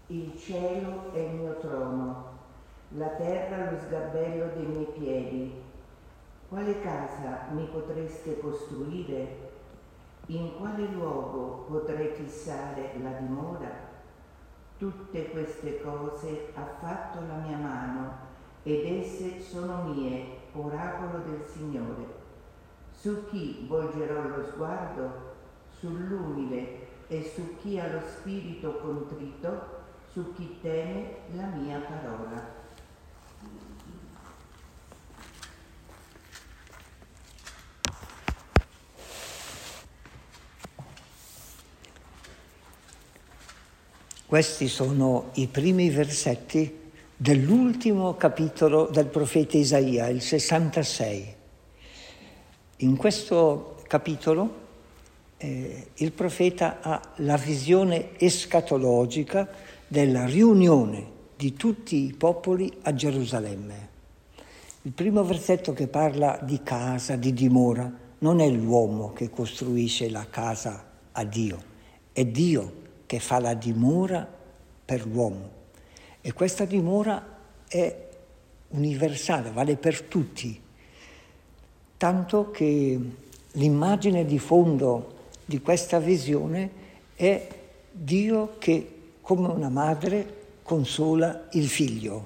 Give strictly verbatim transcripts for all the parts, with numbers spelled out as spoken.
Il cielo è il mio trono, la terra lo sgabello dei miei piedi. Quale casa mi potreste costruire? In quale luogo potrei fissare la dimora? Tutte queste cose ha fatto la mia mano, ed esse sono mie, oracolo del Signore. Su chi volgerò lo sguardo? Sull'umile e su chi ha lo spirito contrito, su chi teme la mia parola. Questi sono i primi versetti dell'ultimo capitolo del profeta Isaia, il sessantasei. In questo capitolo eh, il profeta ha la visione escatologica della riunione di tutti i popoli a Gerusalemme. Il primo versetto che parla di casa, di dimora, non è l'uomo che costruisce la casa a Dio, è Dio che fa la dimora per l'uomo. E questa dimora è universale, vale per tutti. Tanto che l'immagine di fondo di questa visione è Dio che, come una madre, consola il figlio.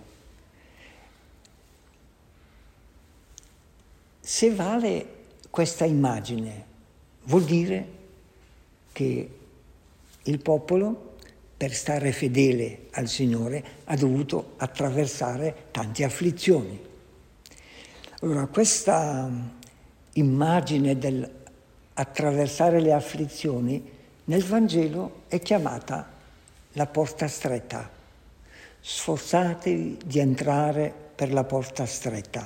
Se vale questa immagine, vuol dire che il popolo, per stare fedele al Signore, ha dovuto attraversare tante afflizioni. Allora, questa immagine del attraversare le afflizioni nel Vangelo è chiamata la porta stretta. Sforzatevi di entrare per la porta stretta.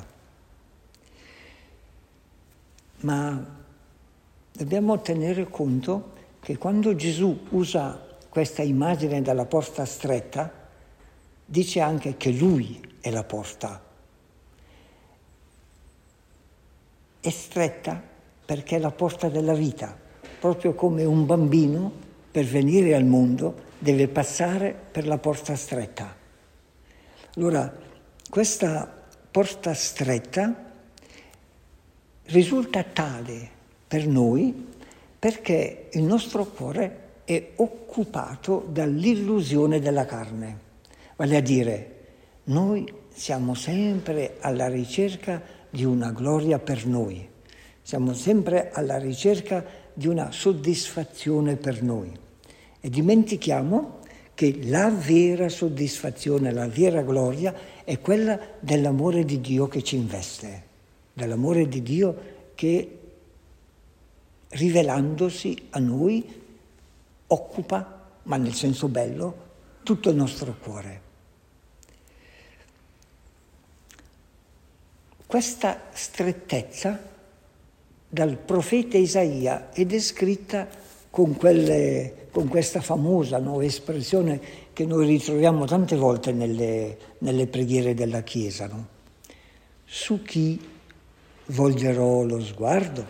Ma dobbiamo tenere conto che quando Gesù usa questa immagine della porta stretta, dice anche che Lui è la porta. È stretta perché è la porta della vita, proprio come un bambino per venire al mondo deve passare per la porta stretta. Allora, questa porta stretta risulta tale per noi perché il nostro cuore è occupato dall'illusione della carne. Vale a dire, noi siamo sempre alla ricerca di una gloria per noi, siamo sempre alla ricerca di una soddisfazione per noi e dimentichiamo che la vera soddisfazione, la vera gloria è quella dell'amore di Dio che ci investe, dell'amore di Dio che rivelandosi a noi occupa, ma nel senso bello, tutto il nostro cuore. Questa strettezza dal profeta Isaia è descritta con, quelle, con questa famosa nuova espressione che noi ritroviamo tante volte nelle, nelle preghiere della Chiesa, no? Su chi volgerò lo sguardo?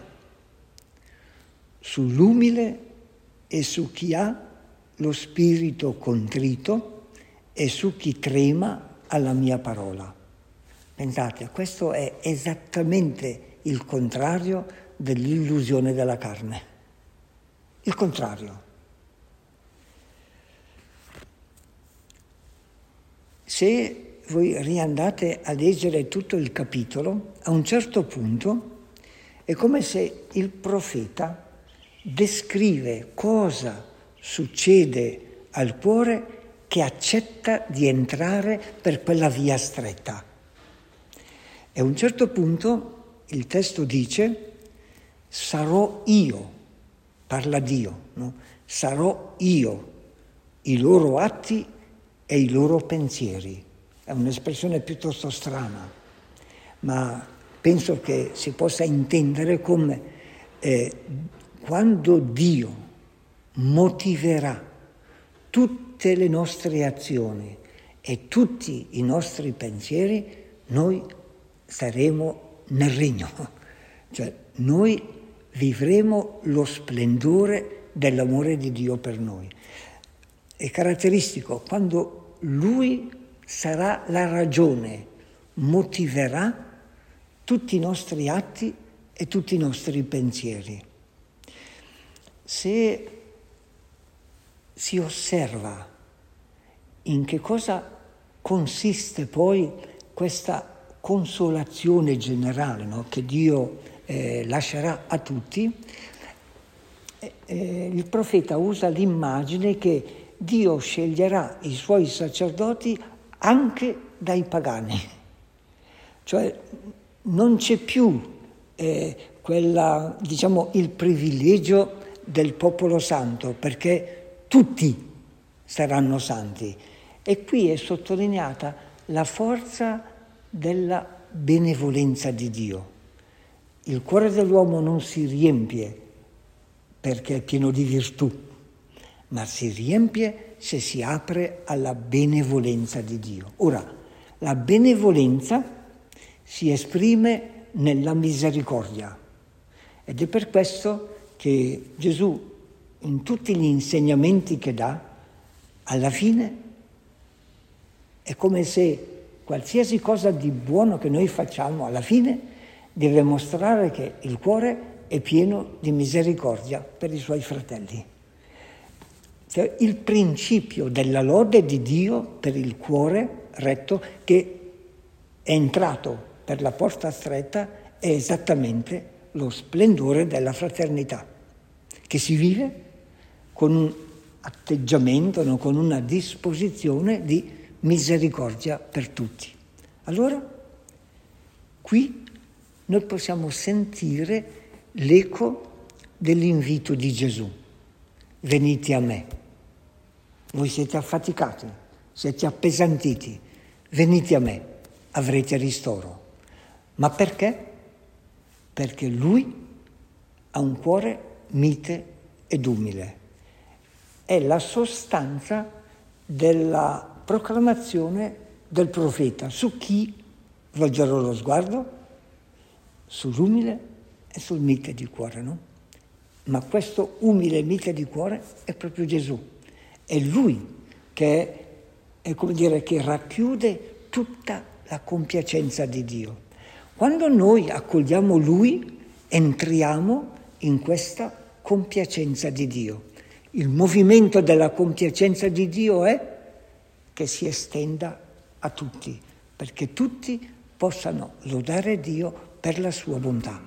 Sull'umile e su chi ha lo spirito contrito e su chi trema alla mia parola. Pensate, questo è esattamente il contrario dell'illusione della carne. Il contrario. Se voi riandate a leggere tutto il capitolo, a un certo punto è come se il profeta descrive cosa succede al cuore che accetta di entrare per quella via stretta. E a un certo punto il testo dice: sarò io, parla Dio, no? Sarò io i loro atti e i loro pensieri. È un'espressione piuttosto strana, ma penso che si possa intendere come eh, quando Dio motiverà tutte le nostre azioni e tutti i nostri pensieri, noi saremo nel regno, cioè noi vivremo lo splendore dell'amore di Dio per noi. è caratteristico, quando Lui sarà la ragione, motiverà tutti i nostri atti e tutti i nostri pensieri. Se si osserva in che cosa consiste poi questa consolazione generale, no? Che Dio eh, lascerà a tutti, eh, il profeta usa l'immagine che Dio sceglierà i suoi sacerdoti anche dai pagani. Cioè non c'è più eh, quella, diciamo, il privilegio del popolo santo, perché tutti saranno santi. E qui è sottolineata la forza della benevolenza di Dio. Il cuore dell'uomo non si riempie perché è pieno di virtù, ma si riempie se si apre alla benevolenza di Dio. Ora, la benevolenza si esprime nella misericordia ed è per questo che Gesù, in tutti gli insegnamenti che dà, alla fine è come se qualsiasi cosa di buono che noi facciamo, alla fine deve mostrare che il cuore è pieno di misericordia per i suoi fratelli. Cioè, il principio della lode di Dio per il cuore retto che è entrato per la porta stretta è esattamente lo splendore della fraternità, che si vive con un atteggiamento, no, con una disposizione di misericordia per tutti. Allora, qui noi possiamo sentire l'eco dell'invito di Gesù. Venite a me. Voi siete affaticati, siete appesantiti. Venite a me, avrete ristoro. Ma perché? Perché Lui ha un cuore mite ed umile. È la sostanza della proclamazione del profeta. Su chi volgerò lo sguardo? Sull'umile e sul mite di cuore, no? Ma questo umile e mite di cuore è proprio Gesù. È Lui che è, è come dire, che racchiude tutta la compiacenza di Dio. Quando noi accogliamo Lui, entriamo in questa compiacenza di Dio. Il movimento della compiacenza di Dio è che si estenda a tutti, perché tutti possano lodare Dio per la sua bontà.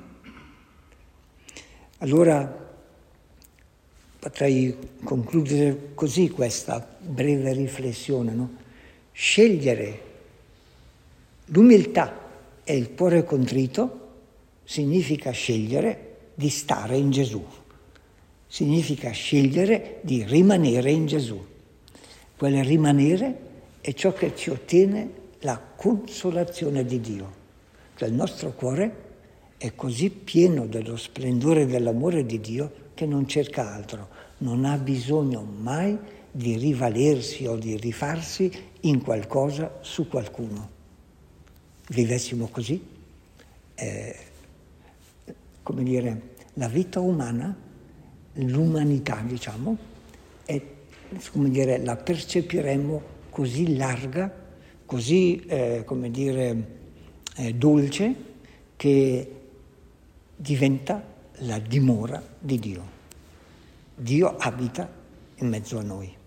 Allora potrei concludere così questa breve riflessione, no? Scegliere l'umiltà e il cuore contrito significa scegliere di stare in Gesù, significa scegliere di rimanere in Gesù. Quel rimanere è ciò che ci ottiene la consolazione di Dio. Cioè il nostro cuore è così pieno dello splendore dell'amore di Dio che non cerca altro, non ha bisogno mai di rivalersi o di rifarsi in qualcosa su qualcuno. Vivessimo così, eh, come dire, la vita umana, l'umanità, diciamo, è, come dire, la percepiremmo così larga, così, eh, come dire, eh, dolce, che diventa la dimora di Dio. Dio abita in mezzo a noi.